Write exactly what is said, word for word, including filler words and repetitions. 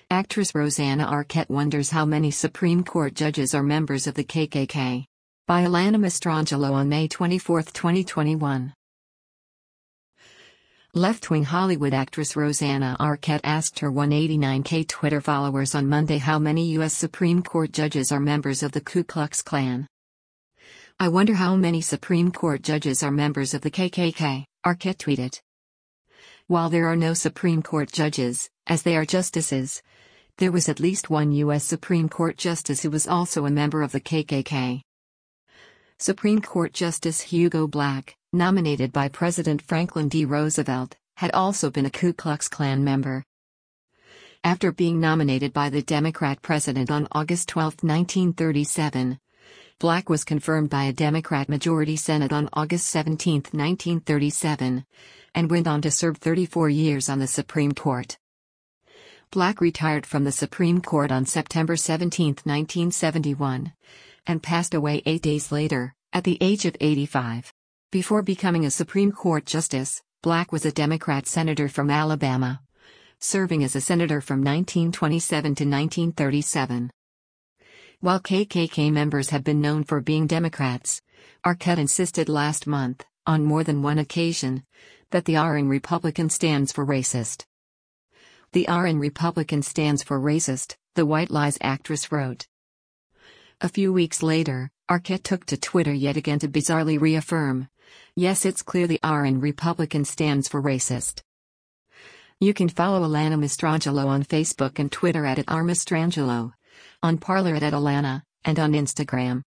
Actress Rosanna Arquette wonders how many Supreme Court judges are members of the K K K. By Alana Mastrangelo on May twenty-fourth, twenty twenty-one. Left-wing Hollywood actress Rosanna Arquette asked her one hundred eighty-nine K Twitter followers on Monday how many U S Supreme Court judges are members of the Ku Klux Klan. "I wonder how many Supreme Court judges are members of the K K K," Arquette tweeted. While there are no Supreme Court judges, as they are justices, there was at least one U S Supreme Court justice who was also a member of the K K K. Supreme Court Justice Hugo Black, nominated by President Franklin D. Roosevelt, had also been a Ku Klux Klan member. After being nominated by the Democrat president on August twelfth, nineteen thirty-seven, Black was confirmed by a Democrat majority Senate on August seventeenth, nineteen thirty-seven, and went on to serve thirty-four years on the Supreme Court. Black retired from the Supreme Court on September seventeenth, nineteen seventy-one, and passed away eight days later, at the age of eighty-five. Before becoming a Supreme Court justice, Black was a Democrat senator from Alabama, serving as a senator from nineteen twenty-seven to nineteen thirty-seven. While K K K members have been known for being Democrats, Arquette insisted last month, on more than one occasion, that the R in Republican stands for racist. "The R in Republican stands for racist," the White Lies actress wrote. A few weeks later, Arquette took to Twitter yet again to bizarrely reaffirm, "Yes, it's clear the R in Republican stands for racist." You can follow Alana Mastrangelo on Facebook and Twitter at, at R Mastrangelo, on Parler at, at Alana, and on Instagram